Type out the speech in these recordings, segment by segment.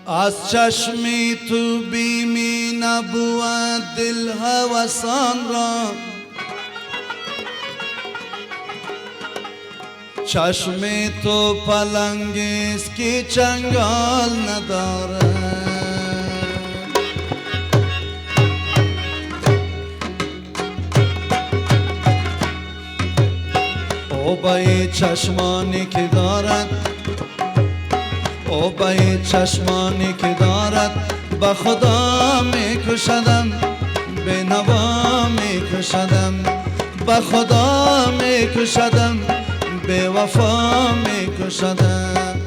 از چشمی تو بیمی نبود دل هوسان را، چشم تو پلنگیست که چنگال نداره. اوبای چشمانی که دارد، اوبای چشمانی که دارد، به خدا میکشدم، به نوا میکشدم، به خدا میکشدم، به وفا میکشدم.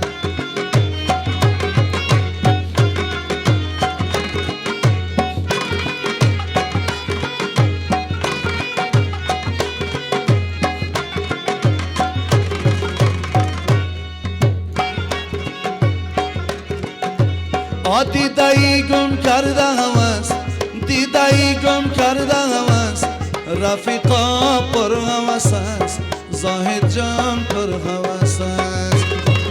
دیدایی گم کرده هوس، دیدایی گم کرده هوس، رفیقا پر هوس است، زاهد جان پر هوس است.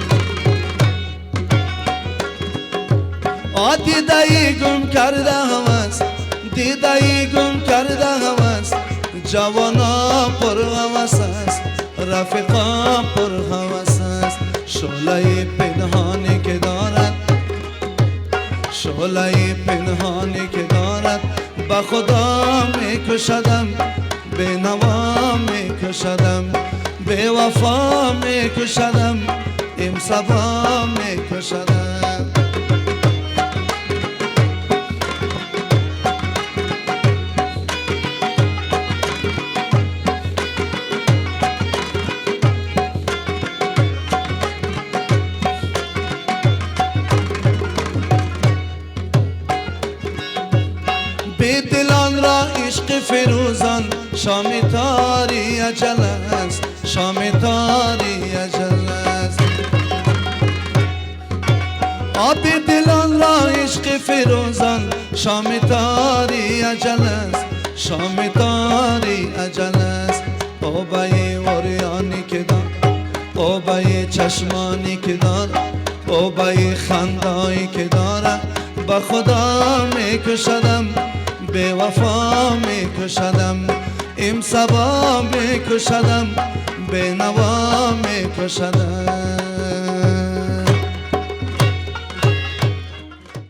دیدایی گم کرده هوس، دیدایی گم کرده هوس، جوانا پر هوس است، رفیقا پر هوس است. شعله پنهانی که دارد، شعله پنهانی که دارد، به خدا میکشدم، به نوا میکشدم، به وفا میکشدم، امسبا میکشدم. به دلان را عشق فروزان، شام تاری اجل است، شام تاری اجل است. آب دلان را عشق فروزان، شام تاری اجل است، شام تاری اجل است. اوبای اوریانی که دار، اوبای چشمانی که دار، اوبای خندایی که دارد، به خدا میکشدم، به وفا میکشدم، امسبا میکشدم، به نوا میکشدم.